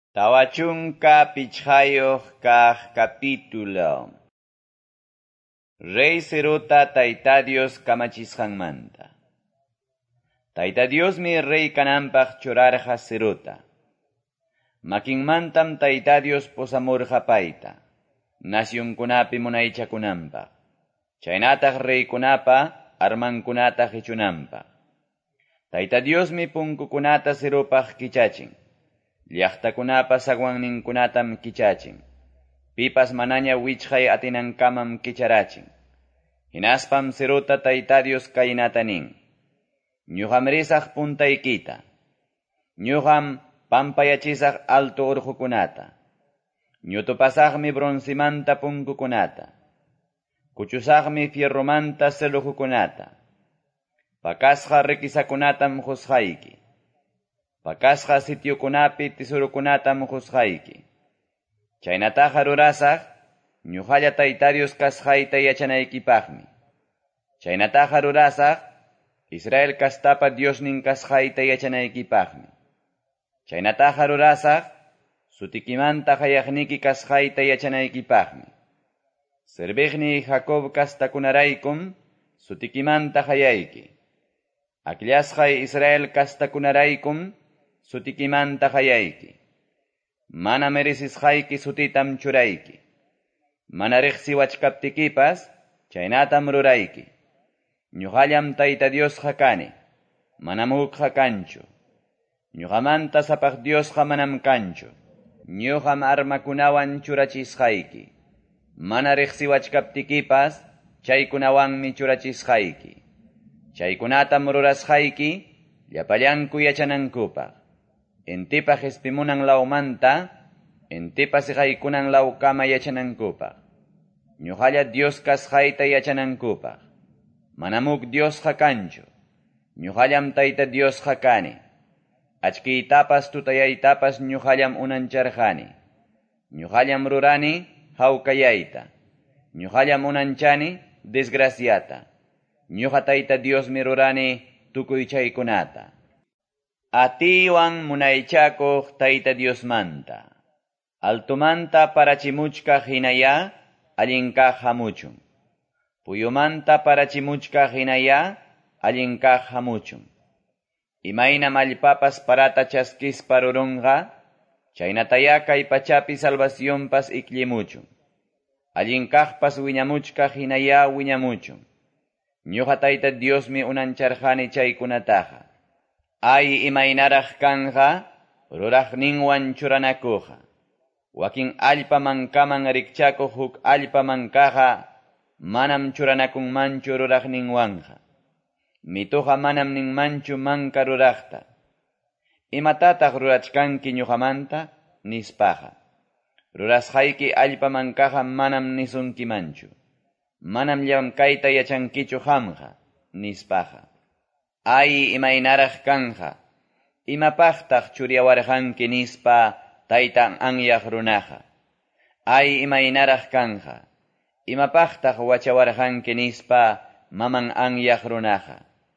Tawachunka pichhayoq kaq capítulo. Rey Seruta Tayta Dios kamachisqanmanta. Tayta Diosmi rey kananpaq churarqa Seruta. Makinmantam Tayta Dios posamurqa payta. Nacionkunapi munaychakunanpaq. Chaynataq reykunapa armankunata hichunanpaq. Tayta Diosmi punkukunata Serupaq kichachin. Llaqtakunapa sagwanninkunatam kichachin. Pipas manaña wichqay atinankamam kicharachin. Hinaspam Seruta Tayta Dios kaynata nin. Ñuqam risaq puntaykita. Ñuqam pampayachisaq alto urqukunata. Ñutupasaqmi bronzimanta punkukunata. Kuchusaqmi fierromanta selujukunata. Pakasqa rikisakunatam husqayki. Pakasqa sitiokunapi tisurukunatam husqayki. Chaynataqa rurasaq ñuqalla Tayta Dios kasqayta yachanaykipaqmi. Chaynataqa rurasaq Israel kastapa Diosnin kasqayta yachanaykipaqmi. Chaynataqa rurasaq sutikimanta hayaqniki kasqayta yachanaykipaqmi. Serbiqni Jacob kastakunaraykum sutikimanta hayayki. Akillasqay Israel kastakunaraykum sutikimanta hayayki. Mana merecisqayki sutitam churayki. Mana riqsiwachkaptikipas chaynatam rurayki. Ñuqallam Tayta Diosqa kani. Manam hukqa kanchu. Ñuqamanta sapaq Diosqa manam kanchu. Ñuqam armakunawan churachisqayki. Mana riqsiwachkaptikipas chaykunawanmi churachisqayki. Chaykunatam rurasqayki llapallanku yachanankupaq. Intipaq ispimunan lawmanta, intipas iqaykunan lawkama yachanankupaq. Ñuqalla Dios kasqayta yachanankupaq. Manamuk Diosqa kanchu. Ñuqallam Tayta Diosqa kani. Achkiytapas tutayaytapas ñuqallam unancharqani. Ñuqallam rurani hawkayayta. Ñuqallam unanchani desgraciata. Ñuqa Tayta Diosmi rurani tukuy chaykunata. Atiwan munaychakuq Tayta Diosmanta. Altumanta parachimuchka hinaya allinkaq hamuchun. Puyumanta parachimuchka hinaya allinkaq hamuchun. Imayna mallpapas parata chaskispa rurunqa chaynataya kay pachapi salvacionpas iklimuchun. Allinkaqpas wiñamuchka hinaya wiñamuchun. Ñuqa Tayta Diosmi unancharqani chaykunataqa. Ay imaynaraq kanja ruraqninwan churanakuqa. Wakin allpa mankaman rikchakuq huk allpa mankaqa manam churanakunmanchu ruraqninwanja. Mituqa manam ninmanchu manka ruraqta. Imatataq rurachkanki ñuqamanta nispaqa. Rurasqayki allpa mankaqa manam nisunkimanchu. Manam llamkayta yachankichu hamqa nispaqa. Ay imaynaraq kanja. Imapaqtaq churiawarqanki nispa taytan anyaq runaqa. Ay imaynaraq kanja. Imapaqtaq wachawarqanki nispa maman anyaq runaqa.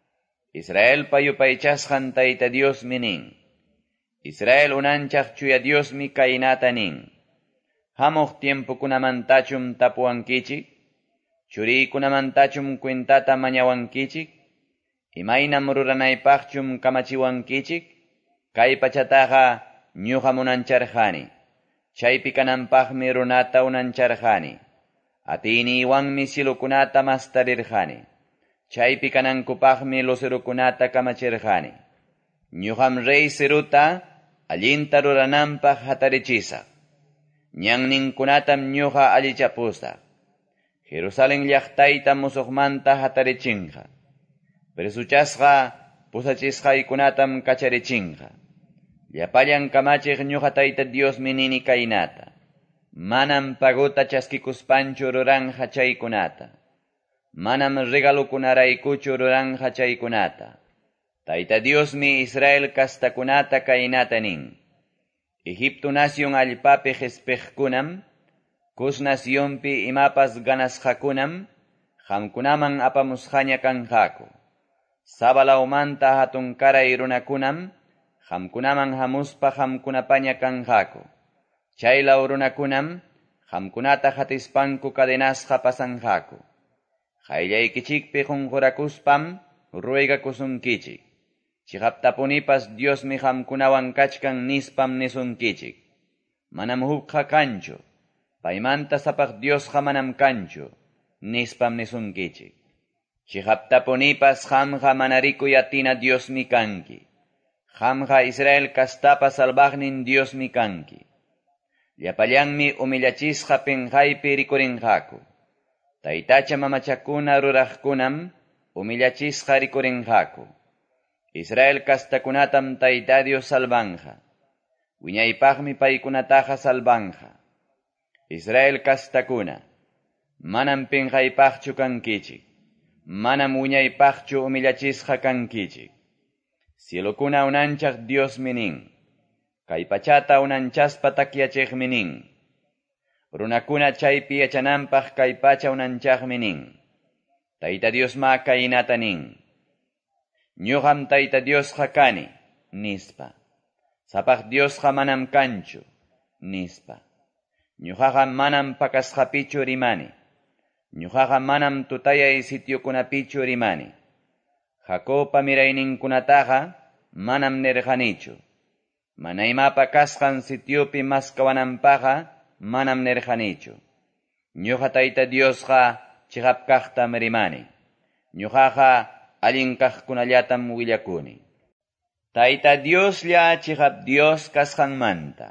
Israel payupaychasqan Tayta Diosmi nin. Israel unanchaq chuya Diosmi kaynata nin. Hamuq tiempukunamantachum tapuankichik. Churiykunamantachum cuentata mañawankichik. Imaynam ruranaypaqchum kamachiwankichik. Kay pachataqa ñuqa munancharqani. Chaypi kananpaqmi runata unancharqani. Atiyniwanmi silukunata mastarirqani. Chaypi kanankupaqmi lucerukunata kamachirqani. Ñuqam rey Seruta allinta rurananpaq hatarichisaq. Ñanninkunatam ñuqa allichapusaq. Jerusalén llaqtayta musuqmanta hatarichinqa. Presuchasqa pusachisqaykunatam kacharichinqa. Llapallan kamachiq ñuqa Tayta Diosmi nini kaynata. Manam paguta chaskikuspanchu ruranja chaykunata. Manam regalukunaraykuchu ruranja chaykunata. Tayta Diosmi Israel kastakunata kaynata nin. Egipto nación allpapi qhispiqkunam, Cus nacionpi imapas ganasqakunam, qamkunaman apamusqaña kanqaku. Sabalaumanta hatun karay runakunam qamkunaman hamuspa qamkunapaña kanqaku. Chaylaw runakunam qamkunata qatispanku cadenasqa pasanqaku. Qayllaykichikpi qunqurakuspam ruegakusunkichik. Chiqaptapunipas Diosmi qamkunawan kachkan nispam nisunkichik. Manam hukqa kanchu, paymanta sapaq Diosqa manam kanchu, nispam nisunkichik. Chiqaptapunipas qamqa mana rikuy atina Diosmi kanki. Qamqa Israel kastapa salvaqnin Diosmi kanki. Llapallanmi umillachisqa penqaypi rikurinqaku. Taytacha mamachakuna ruraqkunam umillachisqa rikurinqaku. Israel kastakunatam Tayta Dios salvanja. Wiñaypaqmi paykunataqa salvanja. Israel kastakuna, manam penqaypaqchu kankichik. Manam wiñaypaqchu umillachisqa kankichik. Cielokuna unanchaq Diosmi nin. Kay pachata unanchaspa takyachiqmi nin. Runakuna chaypi yachananpaq kay pacha unanchaqmi nin. Tayta Diosma kaynata nin. Ñuqam Tayta Diosqa kani, nispa. Sapaq Diosqa manam kanchu, nispa. Ñuqaqa manam pakasqapichu rimani. Ñuqaqa manam tutayay sitiokunapichu rimani. Jacopa mirayninkunataqa manam nirqanichu. Mana imapa kasqan sitiopi maskawananpaqa manam nirqanichu. Ñuqa Tayta Diosqa chiqapkaqtam rimani. Ñuqaqa allin kaqkunallatam willakuni. Tayta Dioslla chiqap Dios kasqanmanta.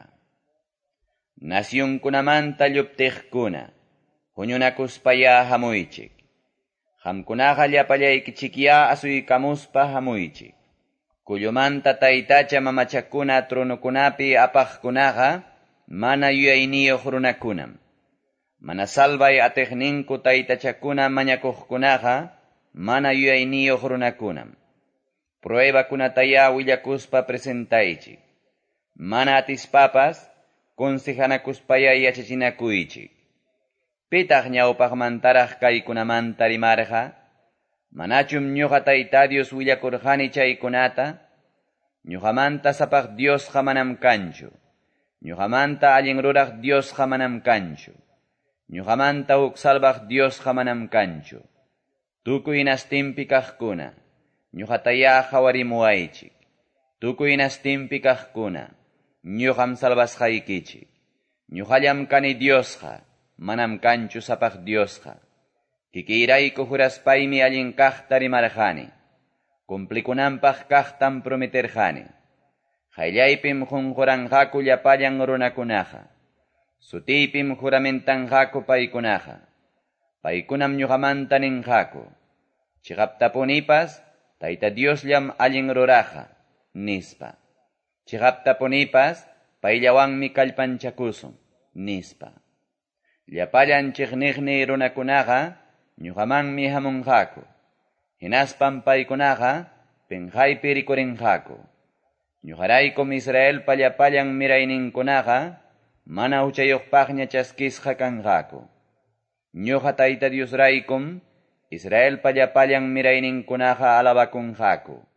Nasyunkunamanta lluptiqkuna, huñunakuspaya hamuychik. Qamkunaqa llapallaykichikya asuykamuspa hamuychik. Kullumanta taytacha mamachakuna tronukunapi apaqkunaqa mana yuyayniyuq runakunam. Mana salvay atiqninku taytachakuna mañakuqkunaqa mana yuyayniyuq runakunam. Pruebakunataya willakuspa presentaychik. Mana atispapas konsejanakuspaya yachachinakuychik. Pitaq ñawpaqmantaraq kaykunamanta rimarqa, manachum ñuqa Tayta Dios willakurqani chaykunata, ñuqamanta sapaq Diosqa manam kanchu, ñuqamanta allin ruraq Diosqa manam kanchu, ñuqamanta huk salvaq Diosqa manam kanchu. Tukuy nastinpi kaqkuna, ñuqataya qawarimuwaychik. Tukuy nastinpi kaqkuna, ñuqam salvasqaykichik. Ñuqallam kani Diosqa, manam kanchu sapaq Diosqa. Kikiyrayku juraspaymi allin kaqta rimarqani. Kumplikunanpaq kaqtam prometerqani. Qayllaypim qunquranqaku llapallan runakunaqa. Sutiypim juramentanqaku paykunaqa. Paykunam ñuqamanta ninqaku. Chiqaptapunipas Tayta Diosllam allin ruraqa, nispa. Chiqaptapunipas payllawanmi kallpanchakusun, nispa. Llapallan chiqniqni runakunaqa ñuqamanmi hamunqaku. Hinaspam paykunaqa penqaypi rikurinqaku. Ñuqaraykum Israelpa llapallan mirayninkunaqa mana huchayuqpaqña chaskisqa kanqaku. Ñuqa Tayta Diosraykum Israelpa llapallan mirayninkunaqa alabakunqaku.